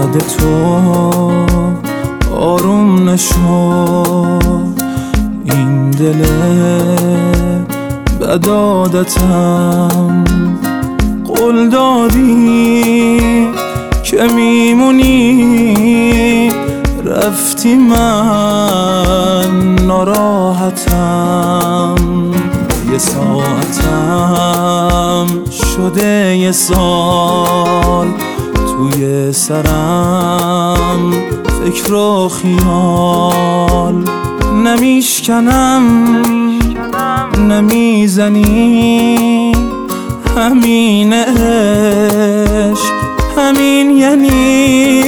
یاد تو آروم نشد این دل بد عادتم. قول دادی که میمونی، رفتی من ناراحتم. یه ساعتم شده یه سال توی سرم، فکر و خیال نمیشکنم، نمیزنی. همین عشق همین یعنی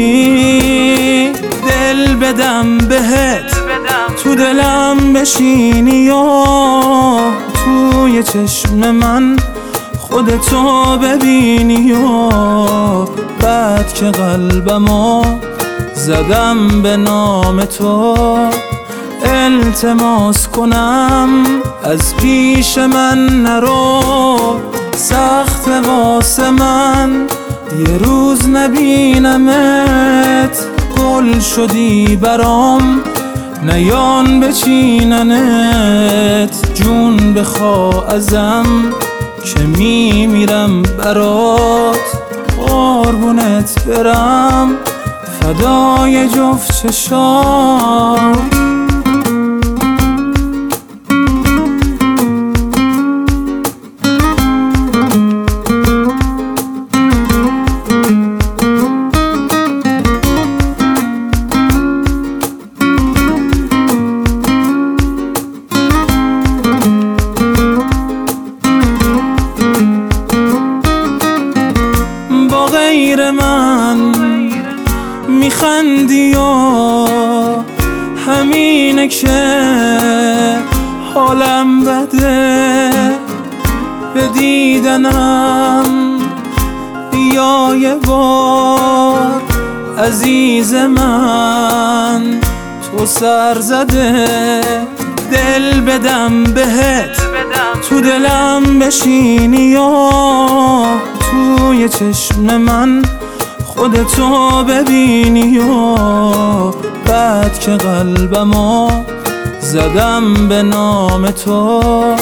دل بدم بهت، تو دلم بشینی یا توی چشم من خودتو ببینی، یا بعد که قلبمو زدم به نام تو التماس کنم از پیش من نرو. سخت واسه من یه روز نبینمت، گل شدی برام نیان بچیننت. جون بخوا ازم که میمیرم برات، قربونت برم فدای جفت چشام. غیر من میخندی و همینه که حالم بده. به دیدنم یا یه بار عزیز من تو سر زده. دل بدم بهت، تو دلم بشینی یا توی چشم من خودتو ببینی، یا بعد که قلبمو زدم به نام تو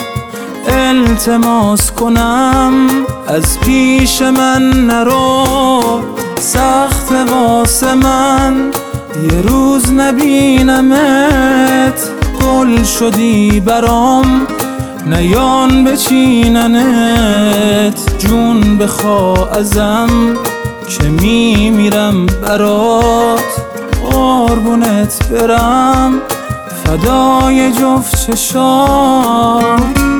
التماس کنم از پیش من نرو. سخت واسه من یه روز نبینمت، گل شدی برام نیان بچیننت. جون بخوا ازم که میمیرم برات، قربونت برم فدای جفت چشام.